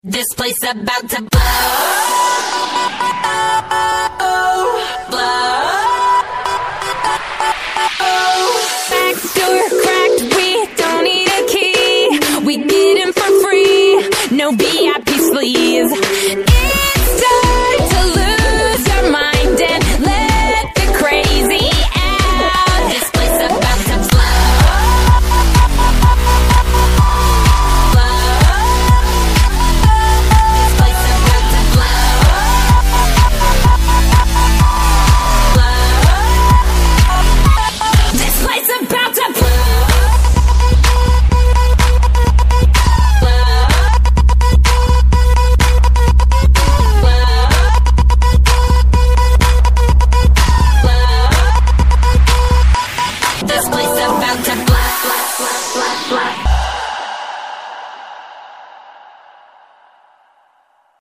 This place about to blow, blow. Back door cracked, we don't need a key. We get in for free, no VIP sleeves. It's time.